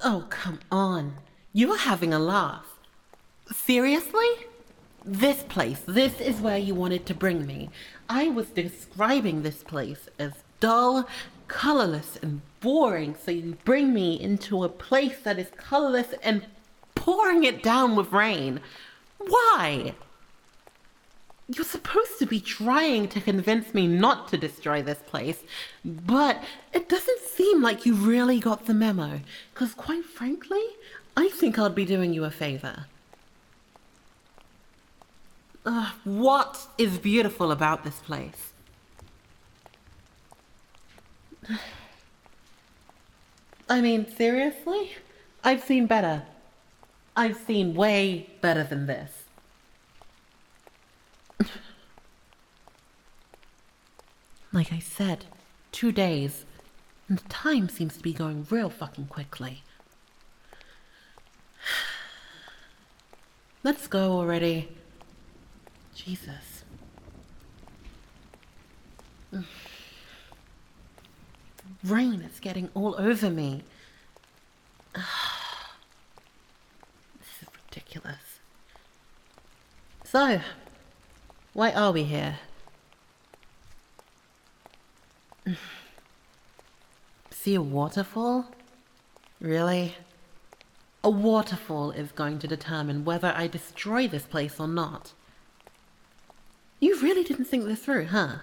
Oh, come on. You're having a laugh. Seriously? This is where you wanted to bring me. I was describing this place as dull, colorless, and boring, so you bring me into a place that is colorless and pouring it down with rain. Why? You're supposed to be trying to convince me not to destroy this place, but it doesn't seem like you really got the memo, because quite frankly, I think I'd be doing you a favor. What is beautiful about this place? I mean, seriously? I've seen better. I've seen way better than this. Like I said, 2 days, and the time seems to be going real fucking quickly. Let's go already. Jesus. Rain is getting all over me. This is ridiculous. So, why are we here? See a waterfall? Really? A waterfall is going to determine whether I destroy this place or not. You really didn't think this through, huh?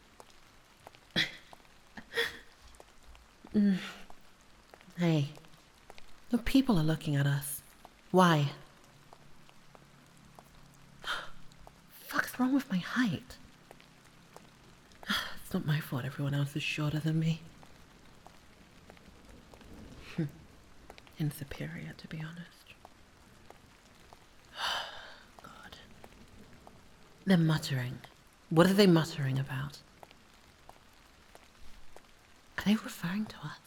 Hey, the people are looking at us. Why? Fuck's wrong with my height? It's not my fault everyone else is shorter than me. Insuperior, to be honest. God. They're muttering. What are they muttering about? Are they referring to us?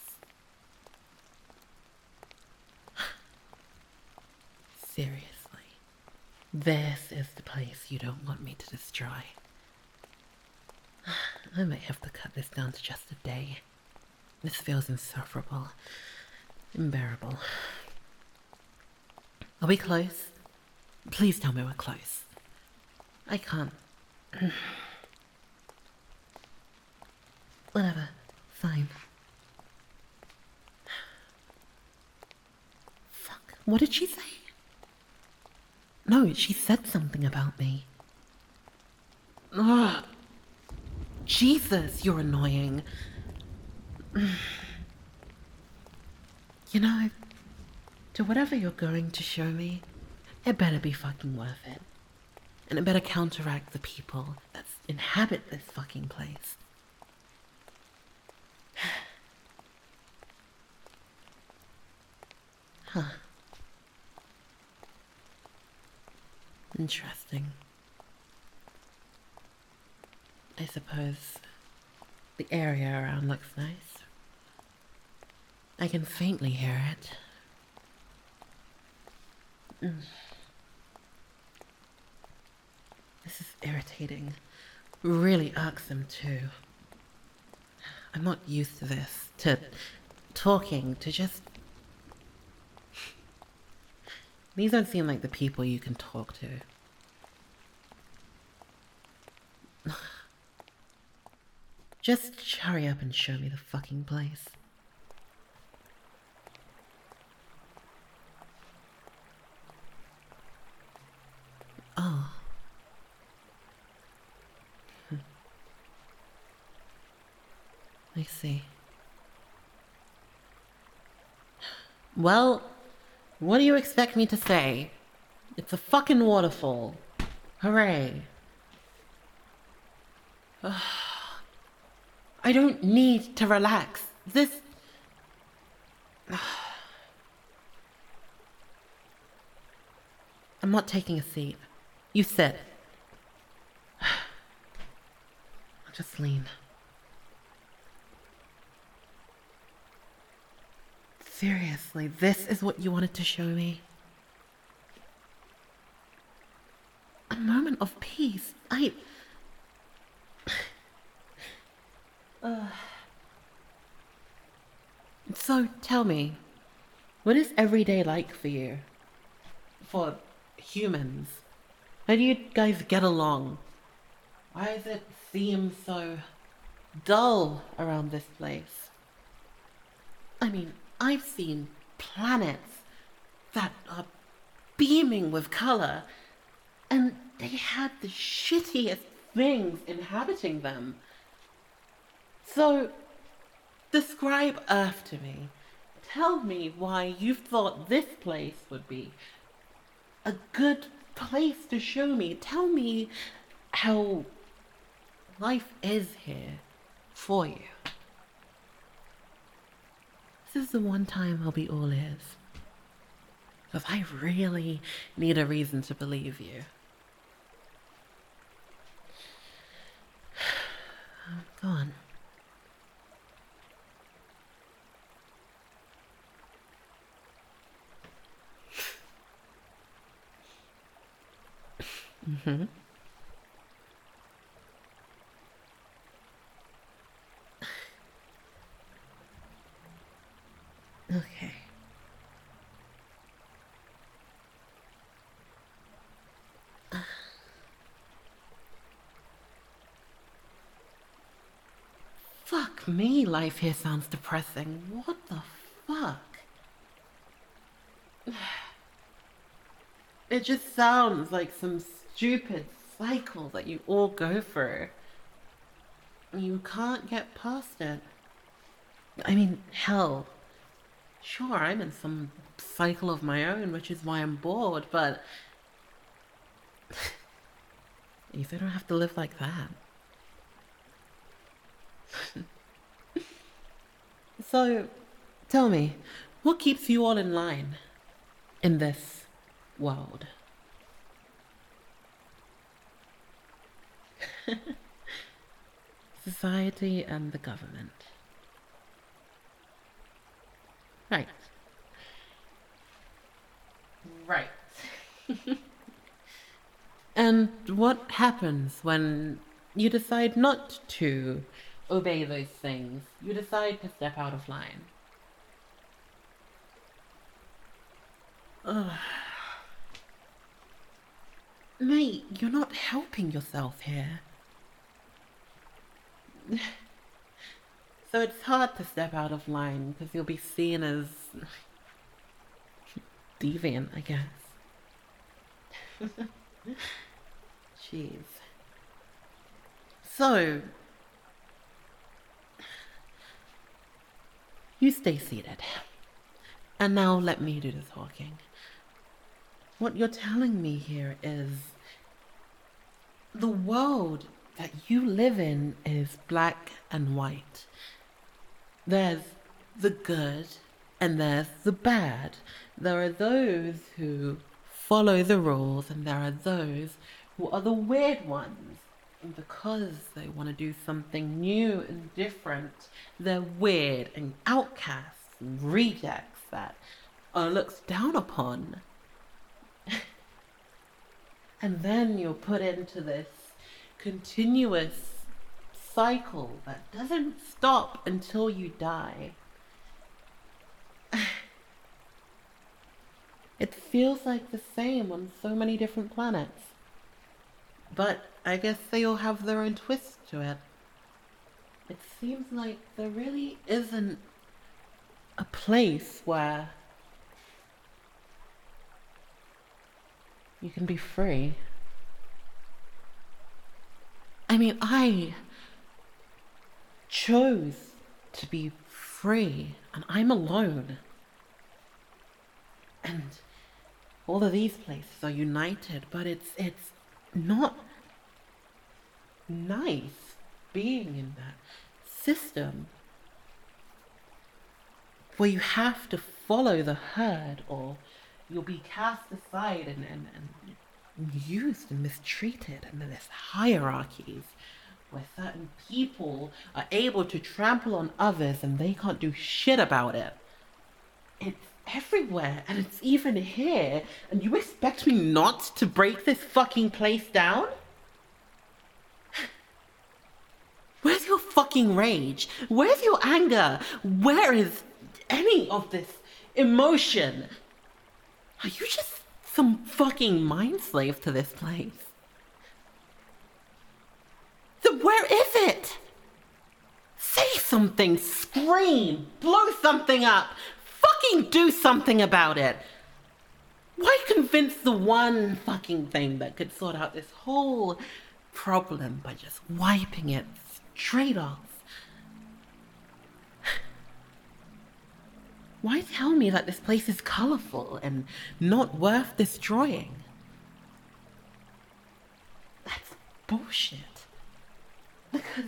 Seriously. This is the place you don't want me to destroy. I might have to cut this down to just a day. This feels insufferable. Unbearable. Are we close? Please tell me we're close. I can't. Whatever. Fine. Fuck. What did she say? No, she said something about me. Ugh. Jesus, you're annoying. You know, to whatever you're going to show me, it better be fucking worth it. And it better counteract the people that inhabit this fucking place. Huh. Interesting. I suppose the area around looks nice. I can faintly hear it. This is irritating. Really irksome too. I'm not used to this, to talking, to just... These don't seem like the people you can talk to. Just hurry up and show me the fucking place. Oh. I see. Well, what do you expect me to say? It's a fucking waterfall. Hooray. I don't need to relax. This... I'm not taking a seat. You sit. I'll just lean. Seriously, this is what you wanted to show me? A moment of peace. So tell me, What is every day like for you? For humans? How do you guys get along? Why does it seem so dull around this place? I mean, I've seen planets that are beaming with color, and they had the shittiest things inhabiting them. So, describe Earth to me. Tell me why you thought this place would be a good place to show me. Tell me how life is here for you. This is the one time I'll be all ears. Because I really need a reason to believe you. Go on. Mm-hmm. Okay. Fuck me, life here sounds depressing. What the fuck? It just sounds like some stupid cycle that you all go through. You can't get past it. I mean, hell. Sure, I'm in some cycle of my own, which is why I'm bored, but at least I don't have to live like that. So, tell me, what keeps you all in line in this world? Society and the government. Right. Right. And what happens when you decide not to obey those things? You decide to step out of line. Ugh. Mate, you're not helping yourself here. So it's hard to step out of line because you'll be seen as deviant, I guess. Jeez. So, you stay seated. And now let me do the talking. What you're telling me here is the world that you live in is black and white. There's the good and there's the bad. There are those who follow the rules and there are those who are the weird ones. And because they want to do something new and different, they're weird and outcasts and rejects that are looked down upon. And then you're put into this continuous cycle that doesn't stop until you die. It feels like the same on so many different planets. But I guess they all have their own twist to it. It seems like there really isn't a place where you can be free. I mean, I chose to be free, and I'm alone. And all of these places are united, but it's not nice being in that system where you have to follow the herd or you'll be cast aside and used and mistreated in this hierarchies where certain people are able to trample on others and they can't do shit about it. It's everywhere and it's even here, and you expect me not to break this fucking place down? Where's your fucking rage? Where's your anger? Where is any of this emotion. Are you just some fucking mind slave to this place? Then where is it? Say something, scream, blow something up, fucking do something about it. Why convince the one fucking thing that could sort out this whole problem by just wiping it straight off? Why tell me that this place is colorful and not worth destroying? That's bullshit. Because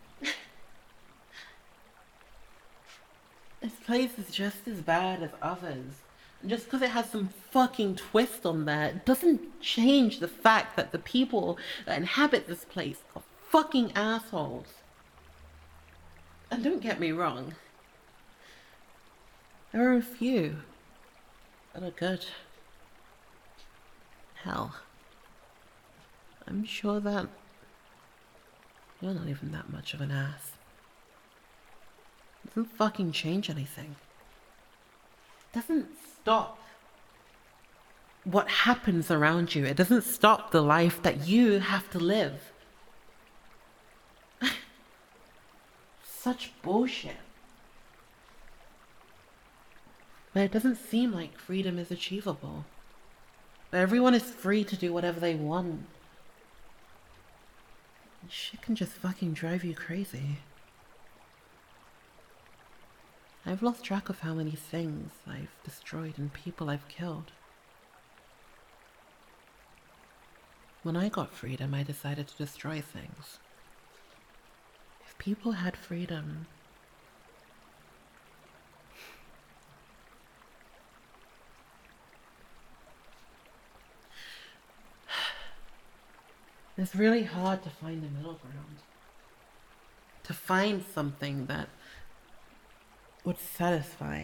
this place is just as bad as others. And just because it has some fucking twist on there, it doesn't change the fact that the people that inhabit this place are fucking assholes. And don't get me wrong, there are a few that are good. Hell, I'm sure that you're not even that much of an ass. It doesn't fucking change anything. It doesn't stop what happens around you. It doesn't stop the life that you have to live. Such bullshit. But it doesn't seem like freedom is achievable. Everyone is free to do whatever they want. Shit can just fucking drive you crazy. I've lost track of how many things I've destroyed and people I've killed. When I got freedom, I decided to destroy things. If people had freedom, it's really hard to find a middle ground. To find something that would satisfy.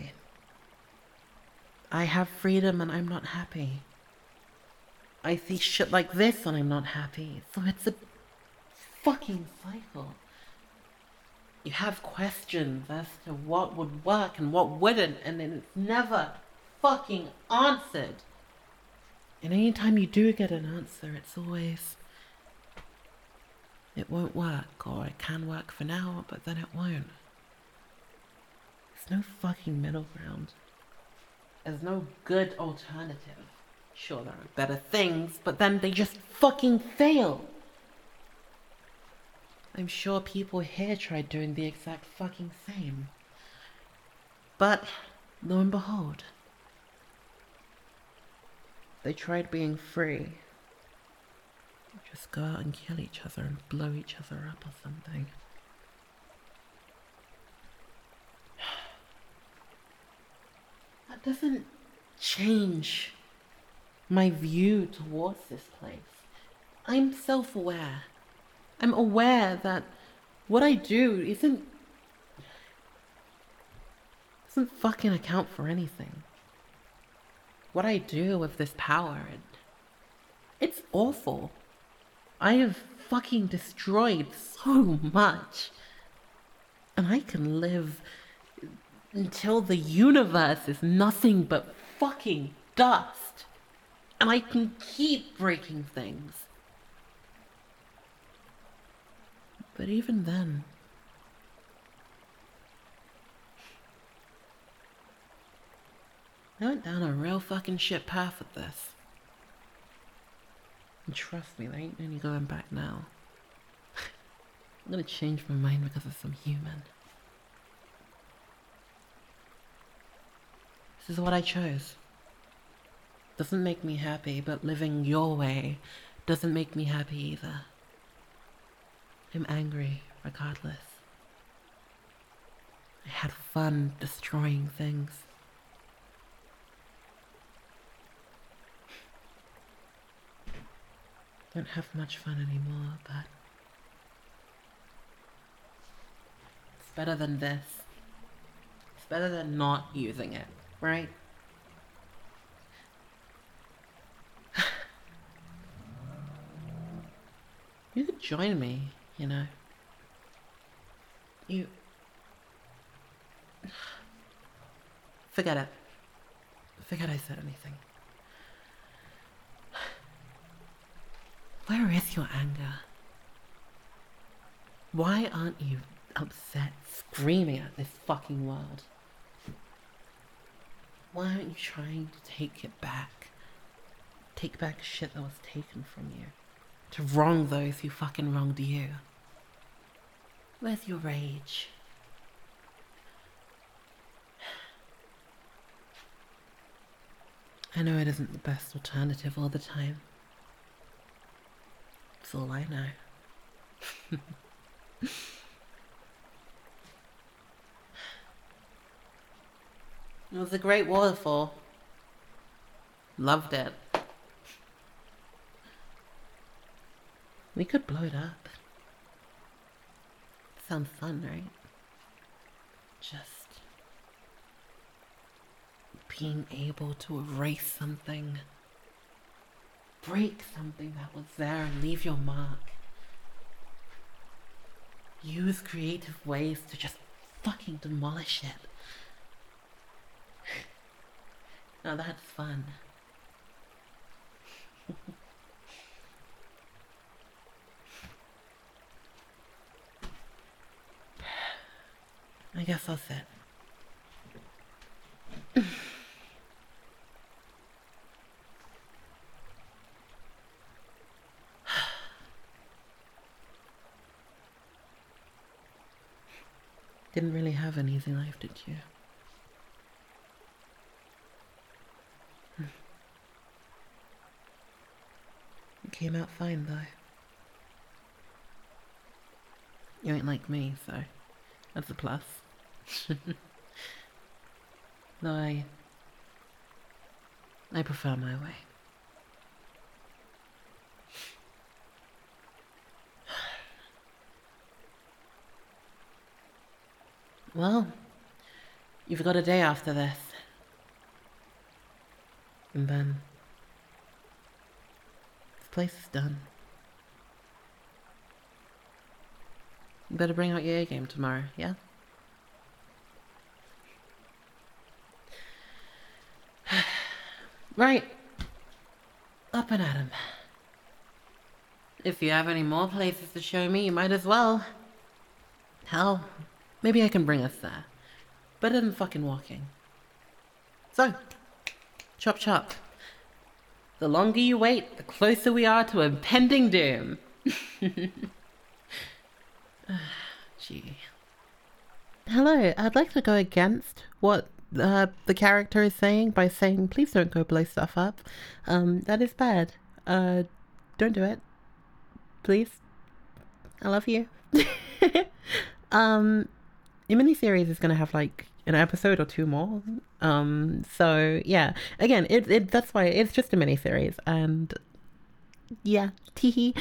I have freedom and I'm not happy. I see shit like this and I'm not happy. So it's a fucking cycle. You have questions as to what would work and what wouldn't, and then it's never fucking answered. And anytime you do get an answer, it's always, it won't work, or it can work for now, but then it won't. There's no fucking middle ground. There's no good alternative. Sure, there are better things, but then they just fucking fail. I'm sure people here tried doing the exact fucking same. But, lo and behold, they tried being free. Just go out and kill each other and blow each other up or something. That doesn't change my view towards this place. I'm self-aware. I'm aware that what I do doesn't fucking account for anything. What I do with this power, it's awful. I have fucking destroyed so much. And I can live until the universe is nothing but fucking dust. And I can keep breaking things. But even then, I went down a real fucking shit path with this. And trust me, there ain't any going back now. I'm gonna change my mind because of some human. This is what I chose. Doesn't make me happy, but living your way doesn't make me happy either. I'm angry, regardless. I had fun destroying things. Don't have much fun anymore, but it's better than this. It's better than not using it, right? You could join me, you know. Forget it. Forget I said anything. Where is your anger? Why aren't you upset, screaming at this fucking world? Why aren't you trying to take it back? Take back shit that was taken from you. To wrong those who fucking wronged you. Where's your rage? I know it isn't the best alternative all the time. That's all I know. It was a great waterfall. Loved it. We could blow it up. Sounds fun, right? Just being able to erase something, break something that was there and leave your mark. Use creative ways to just fucking demolish it. Now that's fun. I guess I'll sit. Didn't really have an easy life, did you? It came out fine, though. You ain't like me, so that's a plus. Though I prefer my way. Well, you've got a day after this. And then this place is done. You better bring out your A game tomorrow, yeah? Right. Up and at 'em. If you have any more places to show me, you might as well. Hell, maybe I can us there. Better than fucking walking. So, chop chop. The longer you wait, the closer we are to impending doom. Gee. Hello, I'd like to go against what the character is saying by saying, please don't go blow stuff up. That is bad. Don't do it. Please. I love you. The miniseries is gonna have like an episode or two more. So yeah. Again, that's why it's just a miniseries, and yeah, teehee.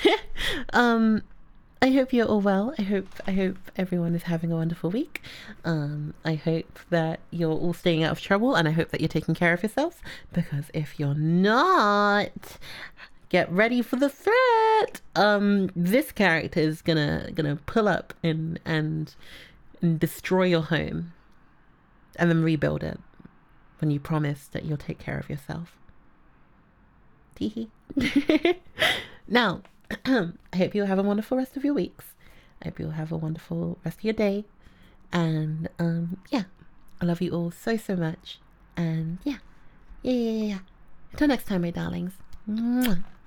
I hope you're all well. I hope everyone is having a wonderful week. I hope that you're all staying out of trouble, and I hope that you're taking care of yourselves, because if you're not, get ready for the threat. This character is gonna pull up and destroy your home and then rebuild it when you promise that you'll take care of yourself. Teehee. Now, I hope you have a wonderful rest of your weeks. I hope you'll have a wonderful rest of your day. And yeah, I love you all so much. And yeah. Until next time, my darlings. Mwah.